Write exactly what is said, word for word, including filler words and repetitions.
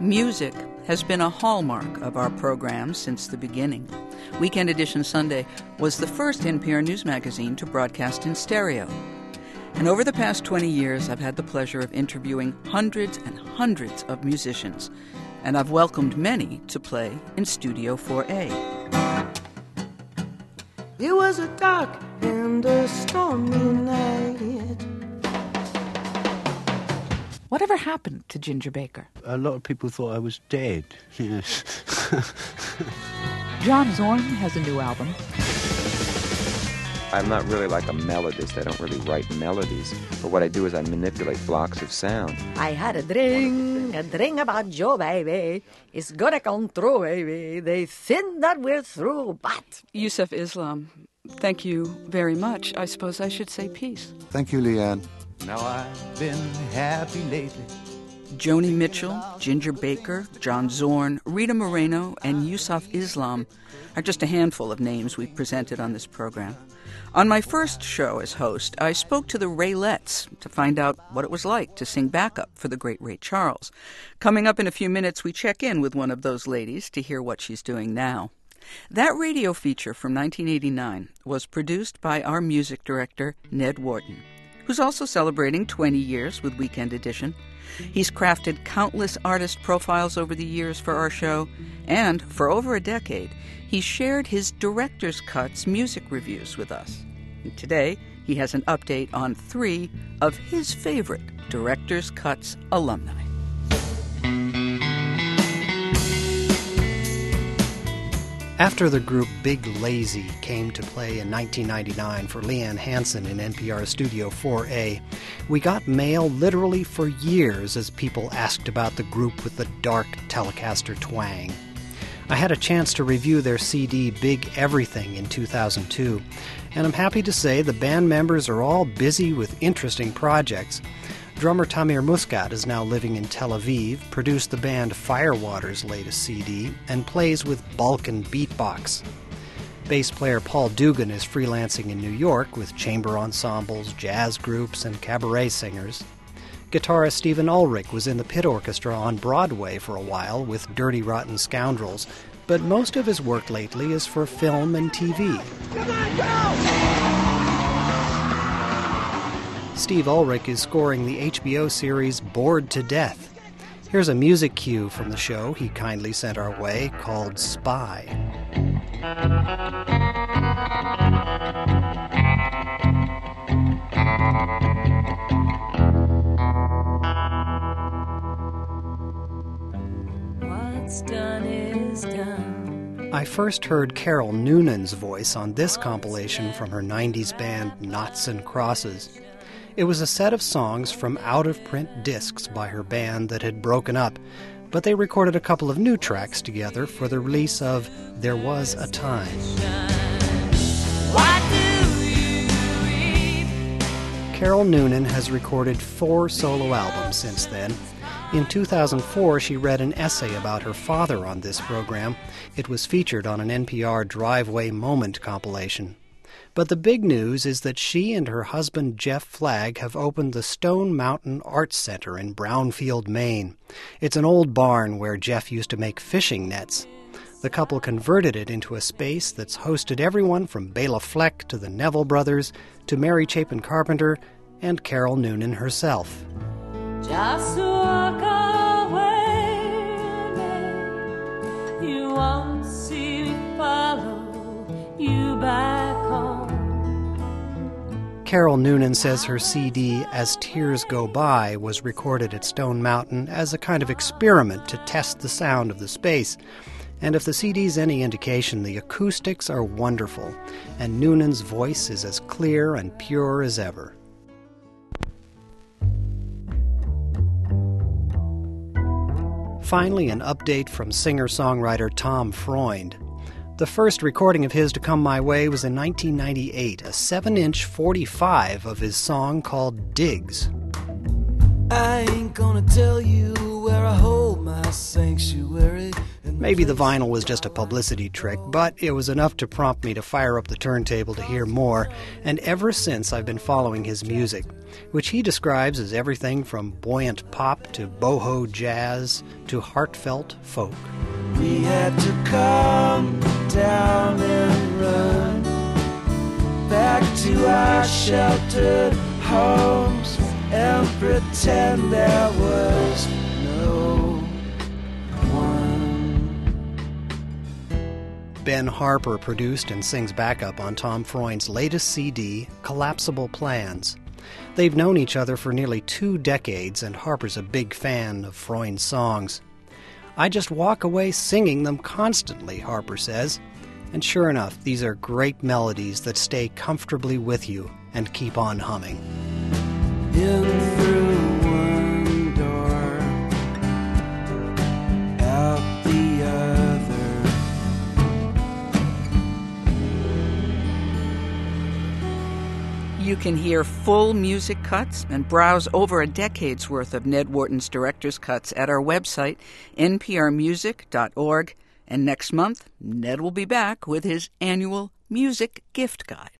Music has been a hallmark of our program since the beginning. Weekend Edition Sunday was the first N P R news magazine to broadcast in stereo. And over the past twenty years, I've had the pleasure of interviewing hundreds and hundreds of musicians, and I've welcomed many to play in Studio four A. It was a dark and a stormy night. Whatever happened to Ginger Baker? A lot of people thought I was dead, yes. John Zorn has a new album. I'm not really like a melodist. I don't really write melodies. But what I do is I manipulate blocks of sound. I had a dream, a dream about Joe, baby. It's gonna come true, baby. They think that we're through, but... Yusuf Islam, thank you very much. I suppose I should say peace. Thank you, Leanne. Now I've been happy lately. Joni Mitchell, Ginger Baker, John Zorn, Rita Moreno, and Yusuf Islam are just a handful of names we've presented on this program. On my first show as host, I spoke to the Raylettes to find out what it was like to sing backup for the great Ray Charles. Coming up in a few minutes, we check in with one of those ladies to hear what she's doing now. That radio feature from nineteen eighty-nine was produced by our music director, Ned Wharton, who's also celebrating twenty years with Weekend Edition. He's crafted countless artist profiles over the years for our show, and for over a decade, he's shared his director's cuts music reviews with us. And today, he has an update on three of his favorite director's cuts alumni. After the group Big Lazy came to play in nineteen ninety-nine for Leanne Hansen in N P R Studio four A, we got mail literally for years as people asked about the group with the dark Telecaster twang. I had a chance to review their C D Big Everything in two thousand two, and I'm happy to say the band members are all busy with interesting projects. Drummer Tamir Muscat is now living in Tel Aviv, produced the band Firewater's latest C D, and plays with Balkan Beatbox. Bass player Paul Dugan is freelancing in New York with chamber ensembles, jazz groups, and cabaret singers. Guitarist Stephen Ulrich was in the pit orchestra on Broadway for a while with Dirty Rotten Scoundrels, but most of his work lately is for film and T V. Come on, go! Steve Ulrich is scoring the H B O series Bored to Death. Here's a music cue from the show he kindly sent our way called Spy. What's done is done. I first heard Carol Noonan's voice on this compilation from her nineties band Knots and Crosses. It was a set of songs from out-of-print discs by her band that had broken up, but they recorded a couple of new tracks together for the release of There Was a Time. Carol Noonan has recorded four solo albums since then. In two thousand four, she read an essay about her father on this program. It was featured on an N P R Driveway Moment compilation. But the big news is that she and her husband Jeff Flagg have opened the Stone Mountain Arts Center in Brownfield, Maine. It's an old barn where Jeff used to make fishing nets. The couple converted it into a space that's hosted everyone from Bela Fleck to the Neville Brothers to Mary Chapin Carpenter and Carol Noonan herself. Just walk away, you won't see me follow you back home. Carol Noonan says her C D, As Tears Go By, was recorded at Stone Mountain as a kind of experiment to test the sound of the space. And if the C D's any indication, the acoustics are wonderful, and Noonan's voice is as clear and pure as ever. Finally, an update from singer-songwriter Tom Freund. The first recording of his to come my way was in nineteen ninety-eight, a seven-inch forty-five of his song called Digs. I ain't gonna tell you where I hold my sanctuary. Maybe the vinyl was just a publicity trick, but it was enough to prompt me to fire up the turntable to hear more, and ever since I've been following his music, which he describes as everything from buoyant pop to boho jazz to heartfelt folk. We had to come down and run back to our sheltered homes and pretend there was no one. Ben Harper produced and sings backup on Tom Freund's latest C D, Collapsible Plans. They've known each other for nearly two decades, and Harper's a big fan of Freund's songs. I just walk away singing them constantly, Harper says. And sure enough, these are great melodies that stay comfortably with you and keep on humming. In through one door, out the other. You can hear full music cuts and browse over a decade's worth of Ned Wharton's director's cuts at our website, n p r music dot org. And next month, Ned will be back with his annual music gift guide.